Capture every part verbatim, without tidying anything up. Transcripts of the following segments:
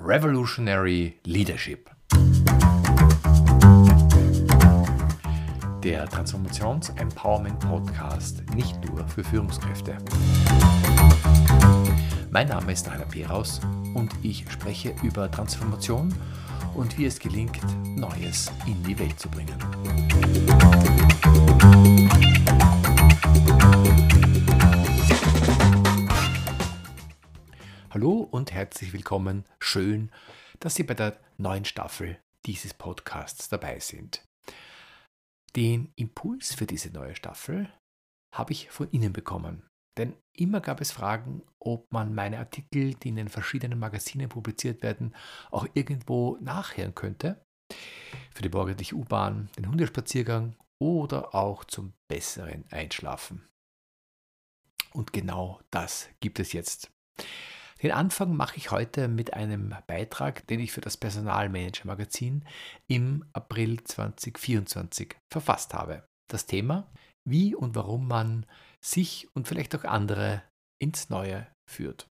Revolutionary Leadership. Der Transformations-Empowerment-Podcast nicht nur für Führungskräfte. Mein Name ist Rainer Peraus und ich spreche über Transformation und wie es gelingt, Neues in die Welt zu bringen. Hallo und herzlich willkommen. Schön, dass Sie bei der neuen Staffel dieses Podcasts dabei sind. Den Impuls für diese neue Staffel habe ich von Ihnen bekommen. Denn immer gab es Fragen, ob man meine Artikel, die in den verschiedenen Magazinen publiziert werden, auch irgendwo nachhören könnte. Für die morgendliche U-Bahn, den Hundespaziergang oder auch zum besseren Einschlafen. Und genau das gibt es jetzt. Den Anfang mache ich heute mit einem Beitrag, den ich für das Personalmanager-Magazin im April zwanzig vierundzwanzig verfasst habe. Das Thema: Wie und warum man sich und vielleicht auch andere ins Neue führt.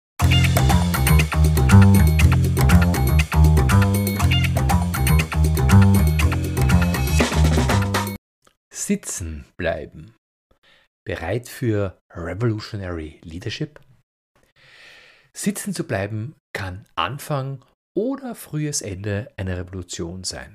Sitzen bleiben. Bereit für Revolutionary Leadership? Sitzen zu bleiben kann Anfang oder frühes Ende einer Revolution sein.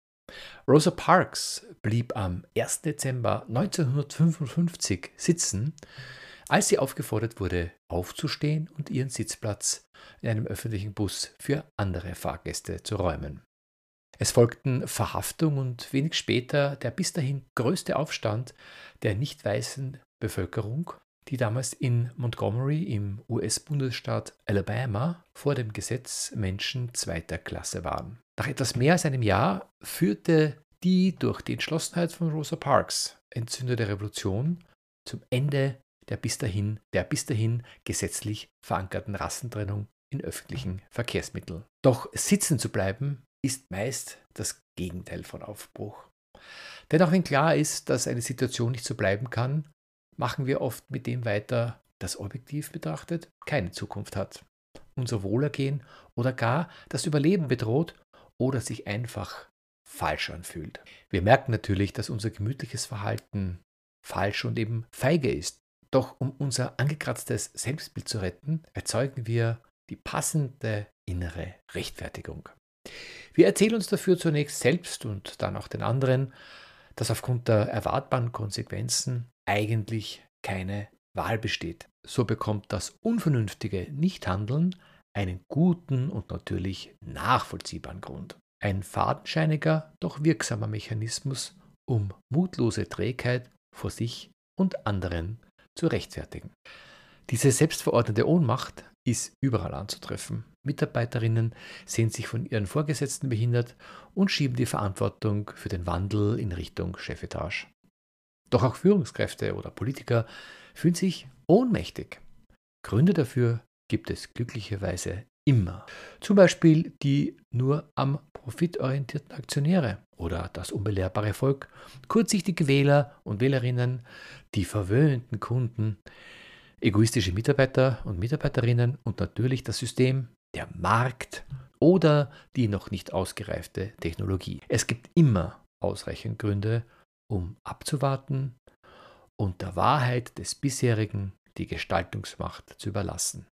Rosa Parks blieb am ersten Dezember neunzehnhundertfünfundfünfzig sitzen, als sie aufgefordert wurde, aufzustehen und ihren Sitzplatz in einem öffentlichen Bus für andere Fahrgäste zu räumen. Es folgten Verhaftung und wenig später der bis dahin größte Aufstand der nicht weißen Bevölkerung, die damals in Montgomery im U S-Bundesstaat Alabama vor dem Gesetz Menschen zweiter Klasse waren. Nach etwas mehr als einem Jahr führte die durch die Entschlossenheit von Rosa Parks entzündete Revolution zum Ende der bis dahin, der bis dahin gesetzlich verankerten Rassentrennung in öffentlichen Verkehrsmitteln. Doch sitzen zu bleiben ist meist das Gegenteil von Aufbruch. Denn auch wenn klar ist, dass eine Situation nicht so bleiben kann, machen wir oft mit dem weiter, das objektiv betrachtet keine Zukunft hat, unser Wohlergehen oder gar das Überleben bedroht oder sich einfach falsch anfühlt. Wir merken natürlich, dass unser gemütliches Verhalten falsch und eben feige ist. Doch um unser angekratztes Selbstbild zu retten, erzeugen wir die passende innere Rechtfertigung. Wir erzählen uns dafür zunächst selbst und dann auch den anderen, dass aufgrund der erwartbaren Konsequenzen eigentlich keine Wahl besteht. So bekommt das unvernünftige Nichthandeln einen guten und natürlich nachvollziehbaren Grund. Ein fadenscheiniger, doch wirksamer Mechanismus, um mutlose Trägheit vor sich und anderen zu rechtfertigen. Diese selbstverordnete Ohnmacht ist überall anzutreffen. Mitarbeiterinnen sehen sich von ihren Vorgesetzten behindert und schieben die Verantwortung für den Wandel in Richtung Chefetage. Doch auch Führungskräfte oder Politiker fühlen sich ohnmächtig. Gründe dafür gibt es glücklicherweise immer. Zum Beispiel die nur am Profit orientierten Aktionäre oder das unbelehrbare Volk, kurzsichtige Wähler und Wählerinnen, die verwöhnten Kunden, egoistische Mitarbeiter und Mitarbeiterinnen und natürlich das System, der Markt oder die noch nicht ausgereifte Technologie. Es gibt immer ausreichend Gründe, um abzuwarten und der Wahrheit des Bisherigen die Gestaltungsmacht zu überlassen.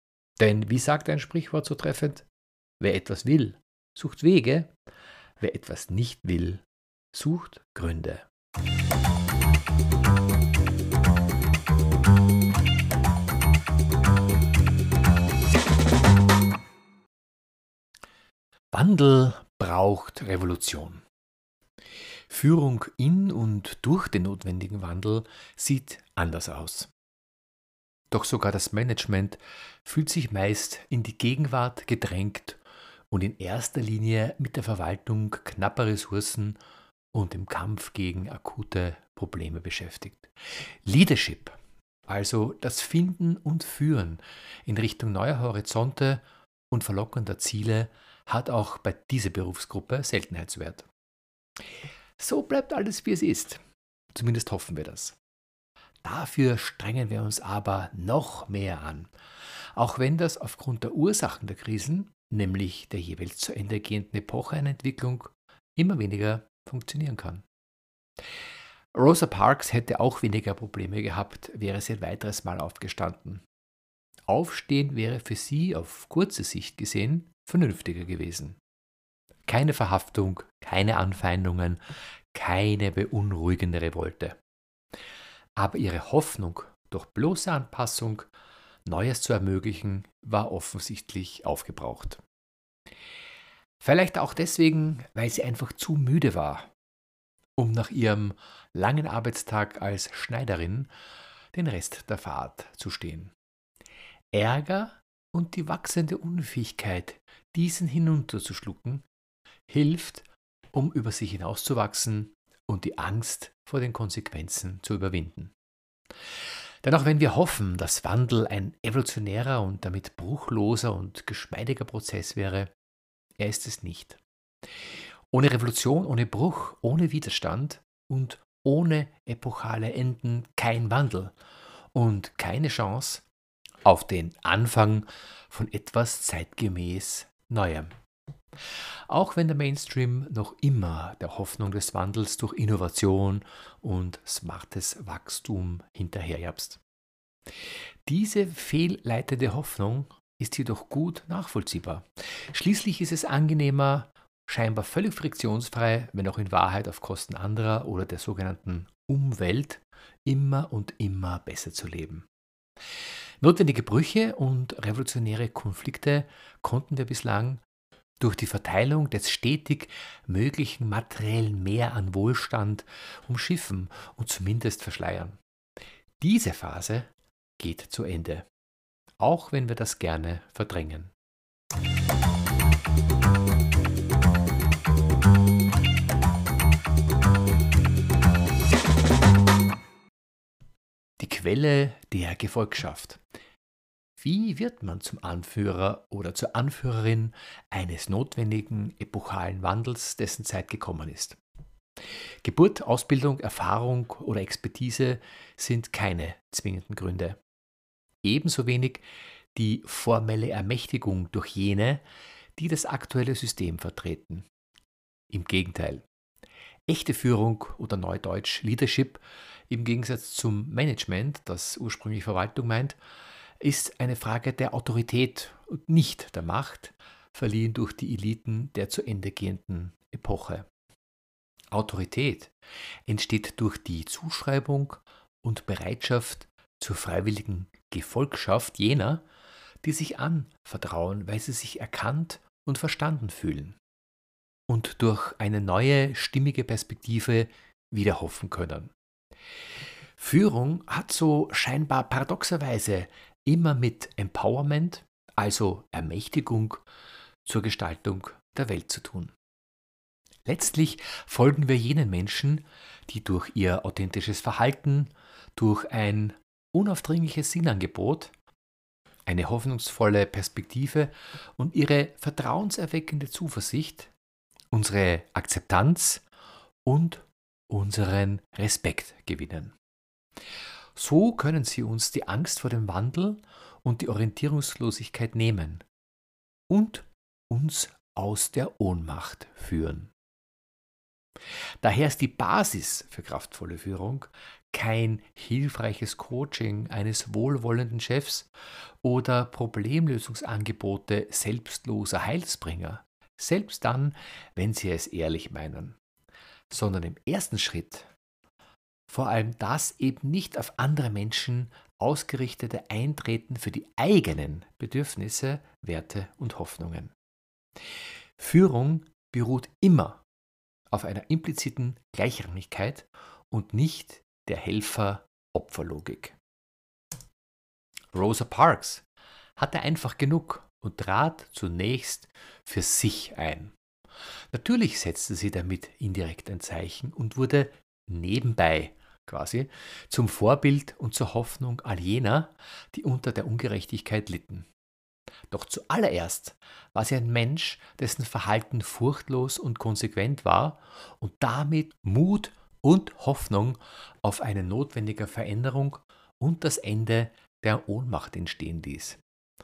Denn wie sagt ein Sprichwort so treffend: Wer etwas will, sucht Wege, wer etwas nicht will, sucht Gründe. Wandel braucht Revolution. Führung in und durch den notwendigen Wandel sieht anders aus. Doch sogar das Management fühlt sich meist in die Gegenwart gedrängt und in erster Linie mit der Verwaltung knapper Ressourcen und dem Kampf gegen akute Probleme beschäftigt. Leadership, also das Finden und Führen in Richtung neuer Horizonte und verlockender Ziele, hat auch bei dieser Berufsgruppe Seltenheitswert. So bleibt alles, wie es ist. Zumindest hoffen wir das. Dafür strengen wir uns aber noch mehr an. Auch wenn das aufgrund der Ursachen der Krisen nämlich der jeweils zu Ende gehenden Epoche einer Entwicklung, immer weniger funktionieren kann. Rosa Parks hätte auch weniger Probleme gehabt, wäre sie ein weiteres Mal aufgestanden. Aufstehen wäre für sie auf kurze Sicht gesehen vernünftiger gewesen. Keine Verhaftung, keine Anfeindungen, keine beunruhigende Revolte. Aber ihre Hoffnung, durch bloße Anpassung Neues zu ermöglichen, war offensichtlich aufgebraucht. Vielleicht auch deswegen, weil sie einfach zu müde war, um nach ihrem langen Arbeitstag als Schneiderin den Rest der Fahrt zu stehen. Ärger und die wachsende Unfähigkeit, diesen hinunterzuschlucken, hilft, um über sich hinauszuwachsen und die Angst vor den Konsequenzen zu überwinden. Denn auch wenn wir hoffen, dass Wandel ein evolutionärer und damit bruchloser und geschmeidiger Prozess wäre, er ist es nicht. Ohne Revolution, ohne Bruch, ohne Widerstand und ohne epochale Enden kein Wandel und keine Chance auf den Anfang von etwas zeitgemäß Neuem. Auch wenn der Mainstream noch immer der Hoffnung des Wandels durch Innovation und smartes Wachstum hinterherjapst. Diese fehlleitende Hoffnung ist jedoch gut nachvollziehbar. Schließlich ist es angenehmer, scheinbar völlig friktionsfrei, wenn auch in Wahrheit auf Kosten anderer oder der sogenannten Umwelt, immer und immer besser zu leben. Notwendige Brüche und revolutionäre Konflikte konnten wir bislang durch die Verteilung des stetig möglichen materiellen Mehr an Wohlstand umschiffen und zumindest verschleiern. Diese Phase geht zu Ende, auch wenn wir das gerne verdrängen. Die Quelle der Gefolgschaft. Wie wird man zum Anführer oder zur Anführerin eines notwendigen epochalen Wandels, dessen Zeit gekommen ist? Geburt, Ausbildung, Erfahrung oder Expertise sind keine zwingenden Gründe. Ebenso wenig die formelle Ermächtigung durch jene, die das aktuelle System vertreten. Im Gegenteil. Echte Führung oder neudeutsch Leadership im Gegensatz zum Management, das ursprünglich Verwaltung meint, ist eine Frage der Autorität und nicht der Macht, verliehen durch die Eliten der zu Ende gehenden Epoche. Autorität entsteht durch die Zuschreibung und Bereitschaft zur freiwilligen Gefolgschaft jener, die sich anvertrauen, weil sie sich erkannt und verstanden fühlen und durch eine neue, stimmige Perspektive wieder hoffen können. Führung hat so scheinbar paradoxerweise immer mit Empowerment, also Ermächtigung, zur Gestaltung der Welt zu tun. Letztlich folgen wir jenen Menschen, die durch ihr authentisches Verhalten, durch ein unaufdringliches Sinnangebot, eine hoffnungsvolle Perspektive und ihre vertrauenserweckende Zuversicht unsere Akzeptanz und unseren Respekt gewinnen. So können sie uns die Angst vor dem Wandel und die Orientierungslosigkeit nehmen und uns aus der Ohnmacht führen. Daher ist die Basis für kraftvolle Führung kein hilfreiches Coaching eines wohlwollenden Chefs oder Problemlösungsangebote selbstloser Heilsbringer, selbst dann, wenn sie es ehrlich meinen, sondern im ersten Schritt vor allem das eben nicht auf andere Menschen ausgerichtete Eintreten für die eigenen Bedürfnisse, Werte und Hoffnungen. Führung beruht immer auf einer impliziten Gleichrangigkeit und nicht der Helfer-Opfer-Logik. Rosa Parks hatte einfach genug und trat zunächst für sich ein. Natürlich setzte sie damit indirekt ein Zeichen und wurde nebenbei quasi zum Vorbild und zur Hoffnung all jener, die unter der Ungerechtigkeit litten. Doch zuallererst war sie ein Mensch, dessen Verhalten furchtlos und konsequent war und damit Mut und Hoffnung auf eine notwendige Veränderung und das Ende der Ohnmacht entstehen ließ.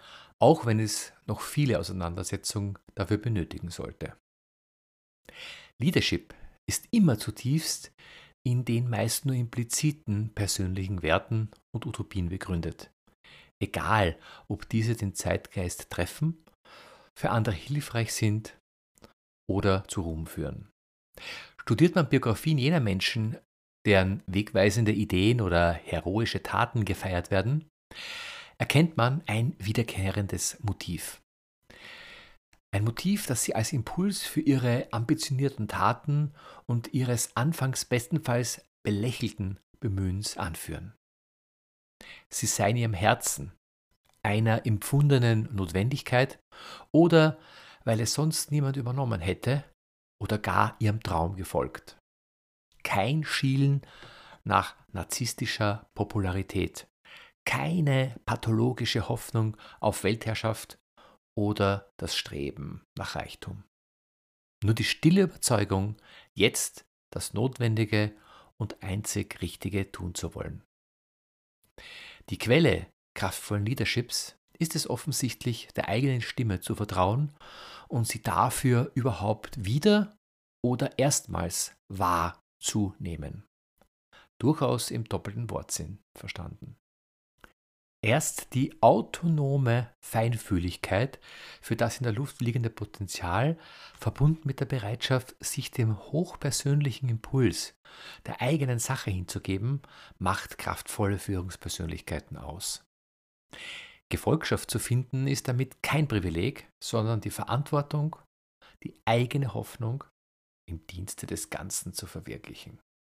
auch wenn es noch viele Auseinandersetzungen dafür benötigen sollte. Leadership ist immer zutiefst in den meist nur impliziten persönlichen Werten und Utopien begründet. Egal, ob diese den Zeitgeist treffen, für andere hilfreich sind oder zu Ruhm führen. Studiert man Biografien jener Menschen, deren wegweisende Ideen oder heroische Taten gefeiert werden, erkennt man ein wiederkehrendes Motiv. Ein Motiv, das sie als Impuls für ihre ambitionierten Taten und ihres anfangs bestenfalls belächelten Bemühens anführen. Sie sei in ihrem Herzen, einer empfundenen Notwendigkeit oder weil es sonst niemand übernommen hätte oder gar ihrem Traum gefolgt. Kein Schielen nach narzisstischer Popularität, keine pathologische Hoffnung auf Weltherrschaft oder das Streben nach Reichtum. Nur die stille Überzeugung, jetzt das Notwendige und einzig Richtige tun zu wollen. Die Quelle kraftvollen Leaderships ist es offensichtlich, der eigenen Stimme zu vertrauen und sie dafür überhaupt wieder oder erstmals wahrzunehmen. Durchaus im doppelten Wortsinn verstanden. Erst die autonome Feinfühligkeit für das in der Luft liegende Potenzial, verbunden mit der Bereitschaft, sich dem hochpersönlichen Impuls der eigenen Sache hinzugeben, macht kraftvolle Führungspersönlichkeiten aus. Gefolgschaft zu finden ist damit kein Privileg, sondern die Verantwortung, die eigene Hoffnung im Dienste des Ganzen zu verwirklichen.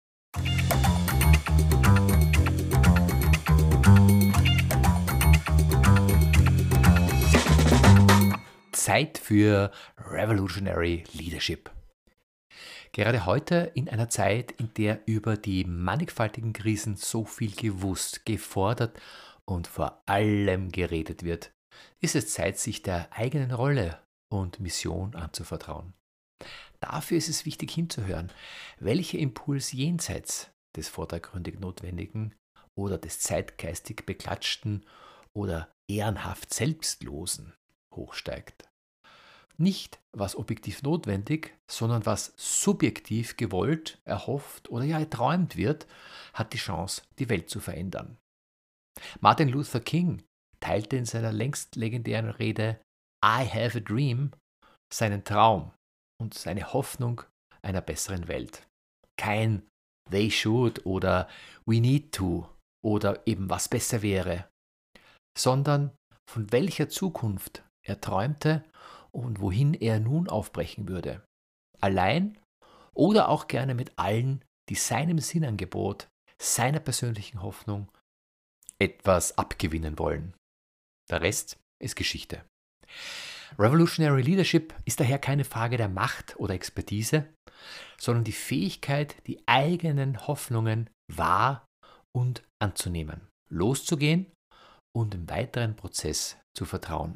Zeit für Revolutionary Leadership. Gerade heute, in einer Zeit, in der über die mannigfaltigen Krisen so viel gewusst, gefordert und vor allem geredet wird, ist es Zeit, sich der eigenen Rolle und Mission anzuvertrauen. Dafür ist es wichtig hinzuhören, welcher Impuls jenseits des vordergründig Notwendigen oder des zeitgeistig Beklatschten oder ehrenhaft Selbstlosen hochsteigt. Nicht, was objektiv notwendig, sondern was subjektiv gewollt, erhofft oder ja erträumt wird, hat die Chance, die Welt zu verändern. Martin Luther King teilte in seiner längst legendären Rede I have a dream seinen Traum und seine Hoffnung einer besseren Welt. Kein they should oder we need to oder eben was besser wäre, sondern von welcher Zukunft er träumte und wohin er nun aufbrechen würde. Allein oder auch gerne mit allen, die seinem Sinnangebot, seiner persönlichen Hoffnung etwas abgewinnen wollen. Der Rest ist Geschichte. Revolutionary Leadership ist daher keine Frage der Macht oder Expertise, sondern die Fähigkeit, die eigenen Hoffnungen wahr und anzunehmen, loszugehen und im weiteren Prozess zu vertrauen.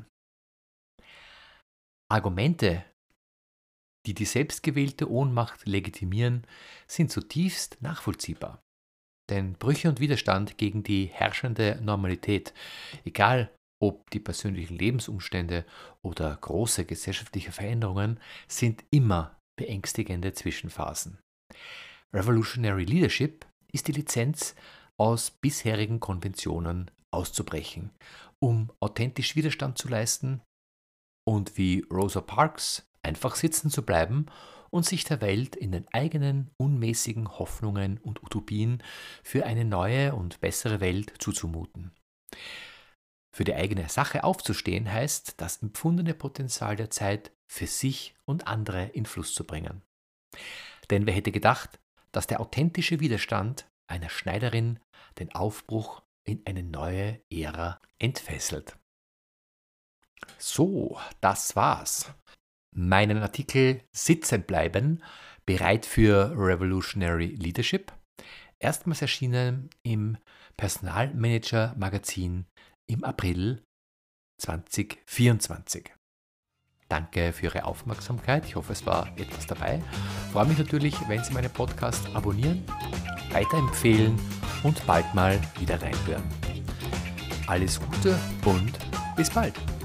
Argumente, die die selbstgewählte Ohnmacht legitimieren, sind zutiefst nachvollziehbar. Denn Brüche und Widerstand gegen die herrschende Normalität, egal ob die persönlichen Lebensumstände oder große gesellschaftliche Veränderungen, sind immer beängstigende Zwischenphasen. Revolutionary Leadership ist die Lizenz, aus bisherigen Konventionen auszubrechen, um authentisch Widerstand zu leisten und wie Rosa Parks einfach sitzen zu bleiben und sich der Welt in den eigenen unmäßigen Hoffnungen und Utopien für eine neue und bessere Welt zuzumuten. Für die eigene Sache aufzustehen heißt, das empfundene Potenzial der Zeit für sich und andere in Fluss zu bringen. Denn wer hätte gedacht, dass der authentische Widerstand einer Schneiderin den Aufbruch in eine neue Ära entfesselt. So, das war's. Meinen Artikel Sitzen bleiben, bereit für Revolutionary Leadership, erstmals erschienen im Personalmanager Magazin im April zwanzig vierundzwanzig. Danke für Ihre Aufmerksamkeit. Ich hoffe, es war etwas dabei. Ich freue mich natürlich, wenn Sie meinen Podcast abonnieren, weiterempfehlen und bald mal wieder reinhören. Alles Gute und bis bald.